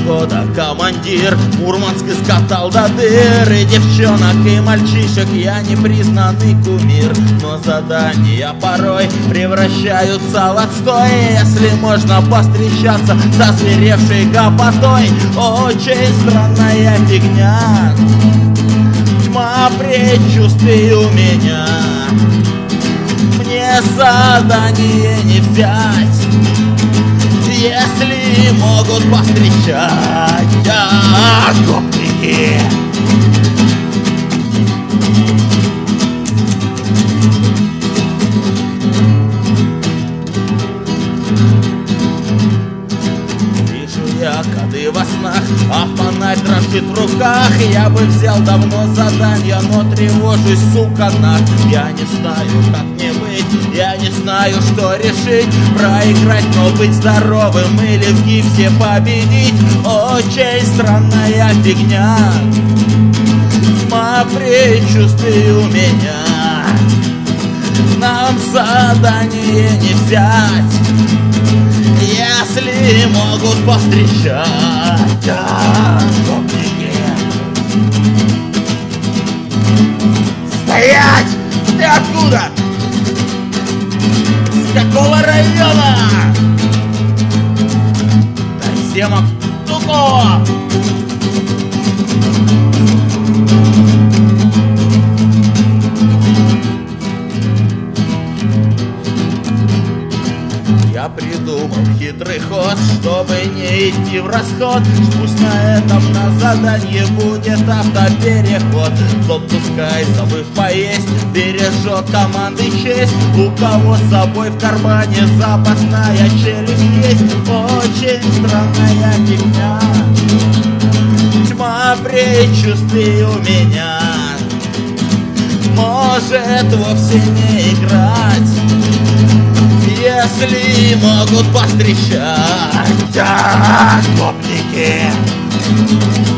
взвода командир. Мурманск искатал до дыр, и девчонок, и мальчишек я непризнанный кумир. Но задания порой превращаются в отстой, если можно повстречаться со свиревшей гопотой. Очень странная фигня, тьма предчувствий у меня. Мне задание не взять, если могут повстречать гопники. Коды во снах, а фонарь дрожит в руках. Я бы взял давно задание, но тревожусь, сука, нах. Я не знаю, как мне быть, я не знаю, что решить. Проиграть, но быть здоровым или в гипсе победить. Очень странная фигня, тьма предчувствий у меня. Нам задание не взять, если могут повстречать гопники. Стоять! Ты откуда? С какого района? Таймсемок Тукова! Я придумал хитрый ход, чтобы не идти в расход. Пусть на этом на задании будет автопереход. Тот, пускай, забыв поесть, бережет команды честь. У кого с собой в кармане запасная челюсть есть. Очень странная фигня, тьма предчувствий у меня. Может вовсе не играть, если могут повстречать гопники.